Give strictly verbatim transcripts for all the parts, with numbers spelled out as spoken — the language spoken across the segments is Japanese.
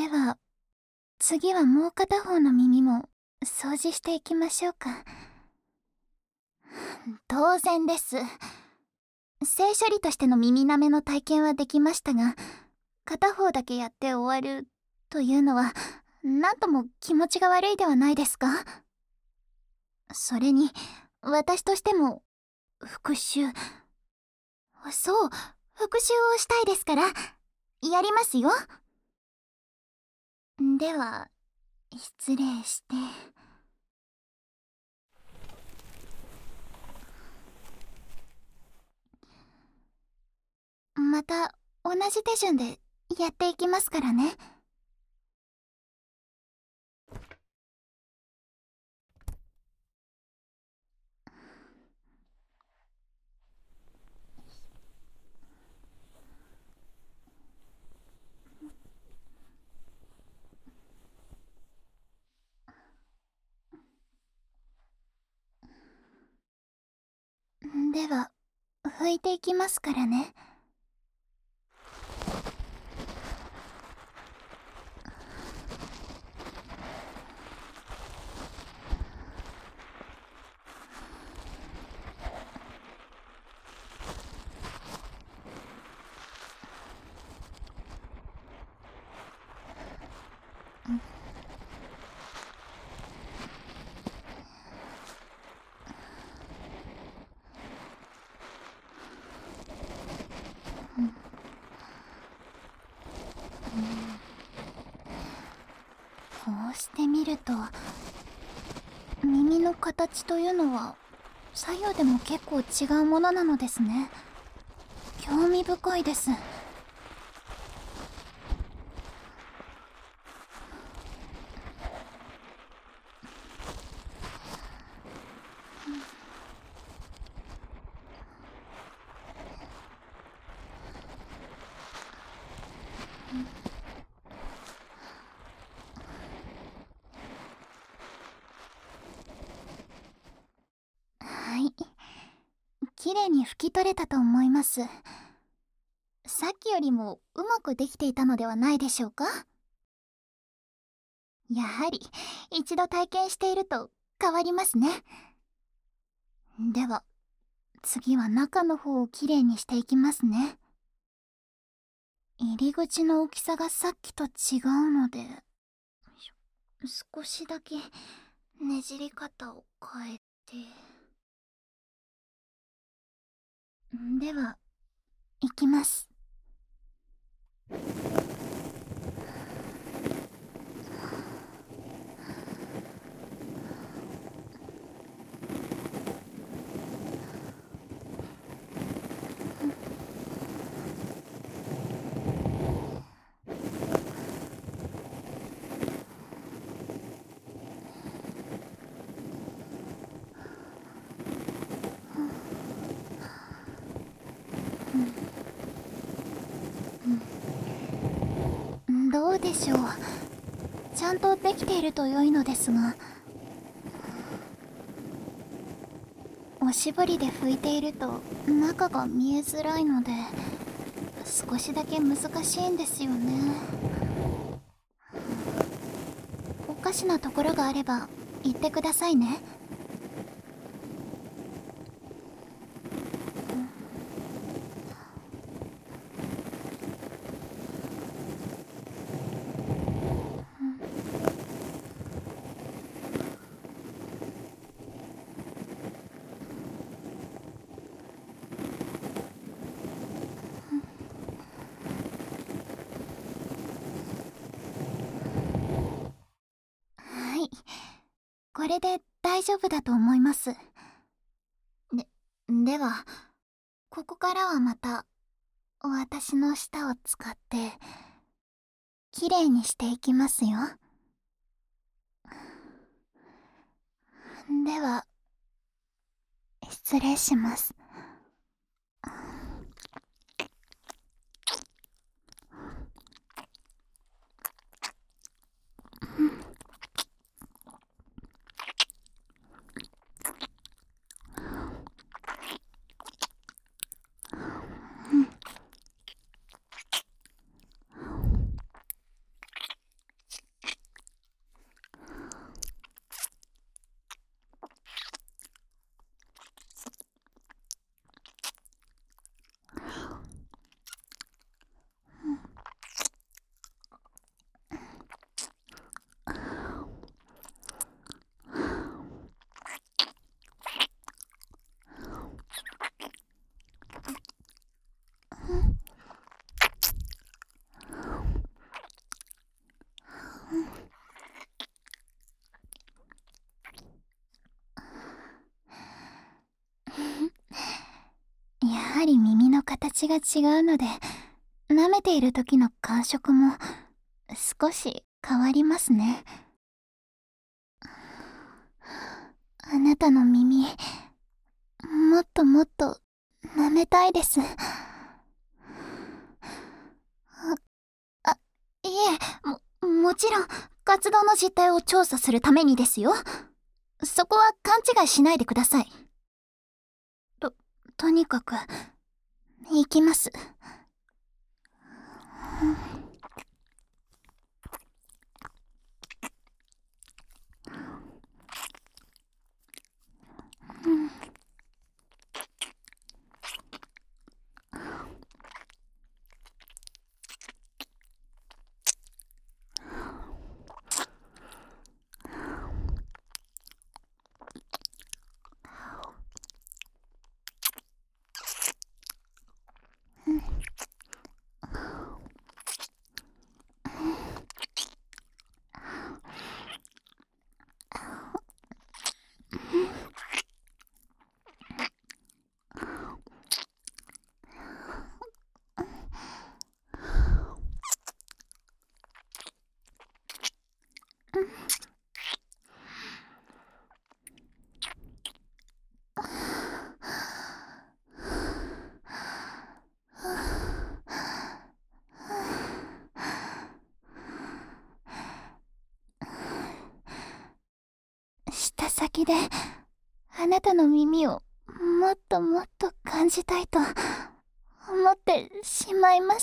では、次はもう片方の耳も掃除していきましょうか。当然です。性処理としての耳舐めの体験はできましたが、片方だけやって終わるというのは、なんとも気持ちが悪いではないですか。それに、私としても、復讐。そう、復讐をしたいですから、やりますよ。では、失礼して。また同じ手順でやっていきますからね。では、拭いていきますからね。こうしてみると、耳の形というのは左右でも結構違うものなのですね。興味深いです。はい、綺麗に拭き取れたと思います。さっきよりもうまくできていたのではないでしょうか。やはり一度体験していると変わりますね。では次は中の方をきれいにしていきますね。入り口の大きさがさっきと違うので、少しだけねじり方を変えて。では、いきます。どうでしょう。ちゃんとできていると良いのですが、おしぼりで拭いていると中が見えづらいので、少しだけ難しいんですよね。おかしなところがあれば言ってくださいね。はい、これで大丈夫だと思います。で、では、ここからはまた私の舌を使ってきれいにしていきますよ。では、失礼します。 形が違うので、舐めている時の感触も少し変わりますね。あなたの耳、もっともっと舐めたいです。あ、あ、いえ、も、もちろん活動の実態を調査するためにですよ。そこは勘違いしないでください。と、とにかく、行きます。うん。舌先であなたの耳をもっともっと感じたいと思ってしまいます。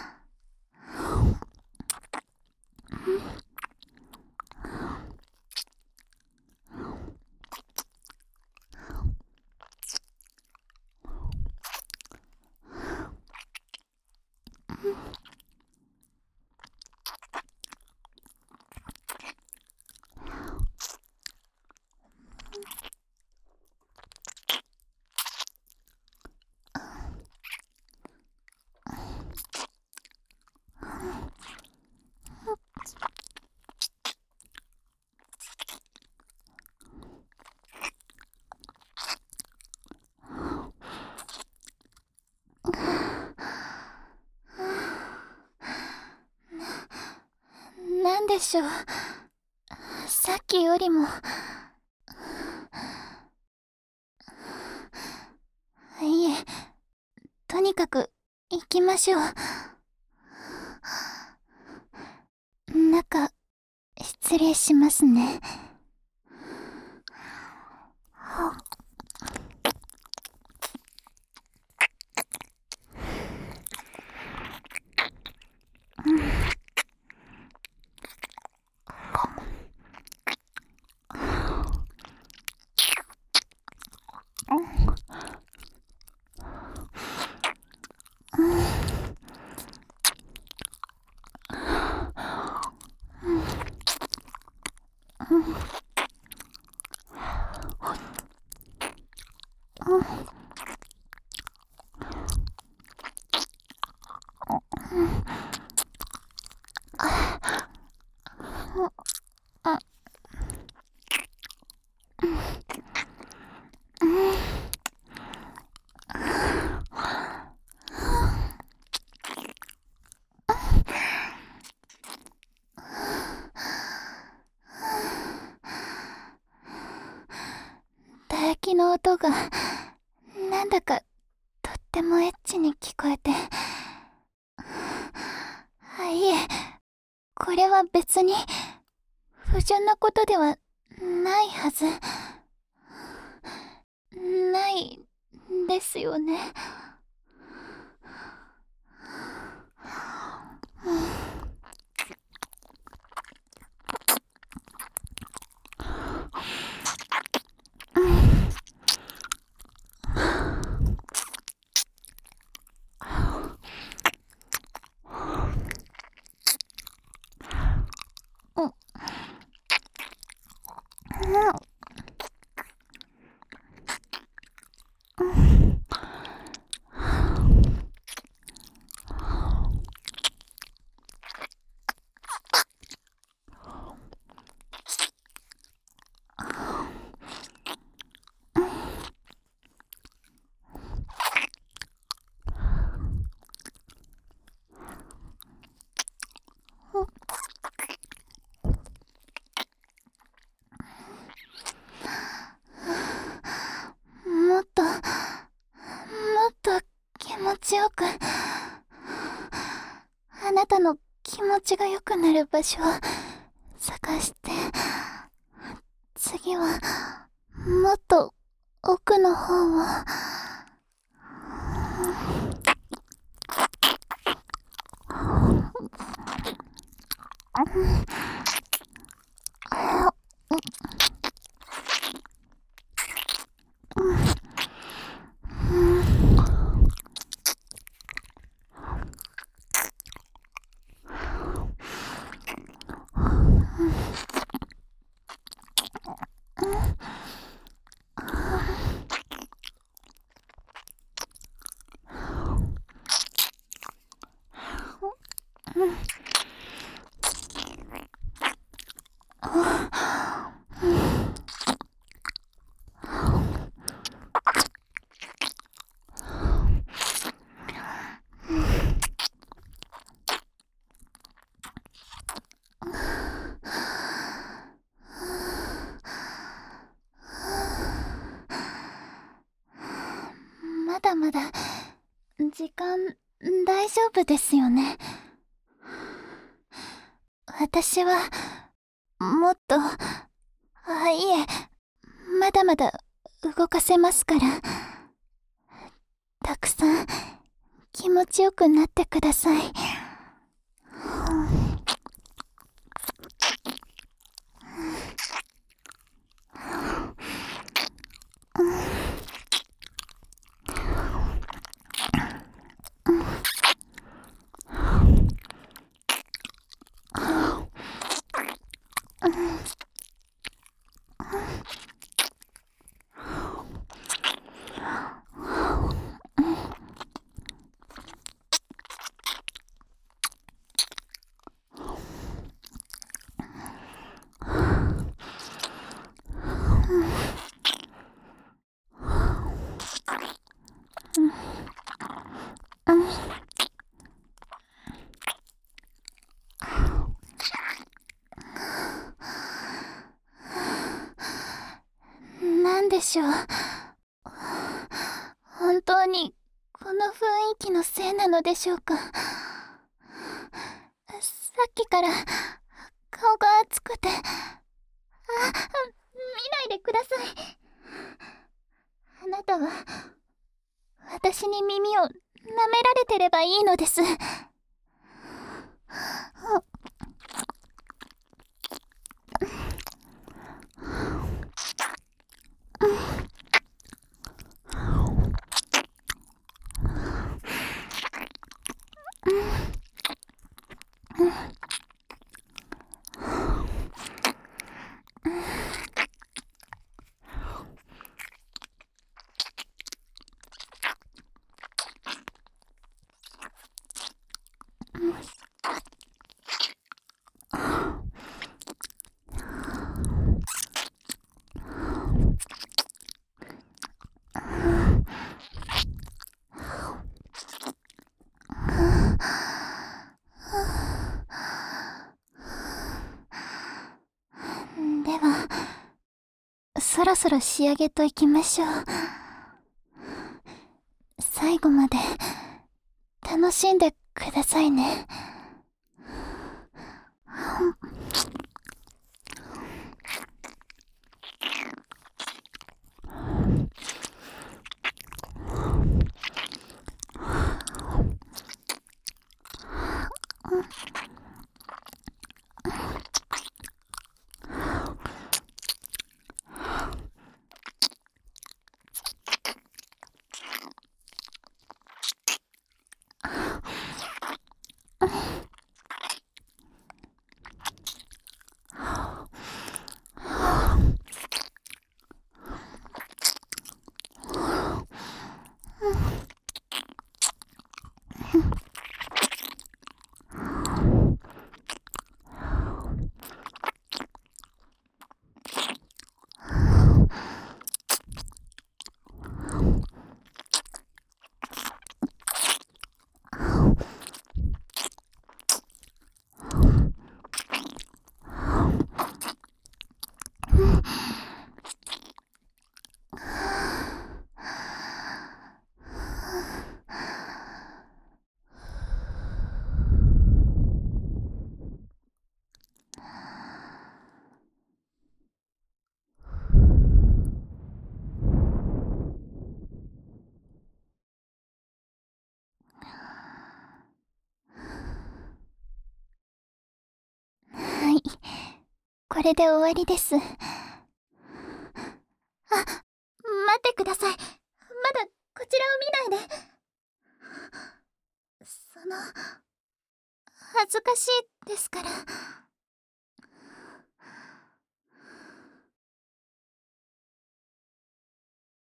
なんでしょう、さっきよりも。いえ、とにかく行きましょう。中、失礼しますね。唾液の音がなんだかとってもエッチに聞こえて、あ、いえ、これは別に不純なことではないはず。ないですよね。 くあなたの気持ちが良くなる場所を探して、次はもっと奥の方を。まだまだ時間大丈夫ですよね。私はもっと、あ、いえ、まだまだ動かせますから。たくさん気持ちよくなってください。なんでしょう。本当にこの雰囲気のせいなのでしょうか。さっきから顔が熱くて、あ、見ないでください。あなたは私に耳を舐められてればいいのです。では、そろそろ仕上げといきましょう。最後まで楽しんでくださいね。 これで終わりです。あ、待ってください。まだこちらを見ないで。その、恥ずかしいですから。